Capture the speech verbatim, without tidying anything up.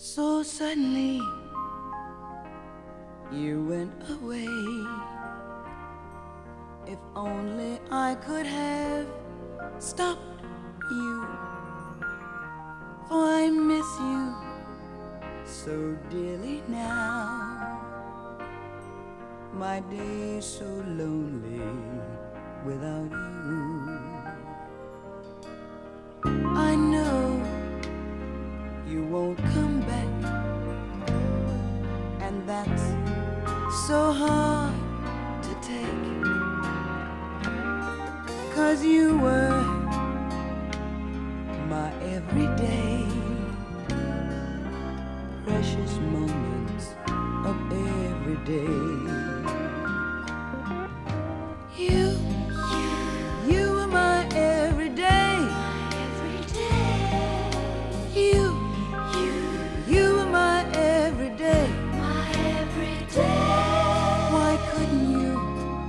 So suddenly you went away. If only I could have stopped you, for I miss you so dearly now. My days so lonely without you.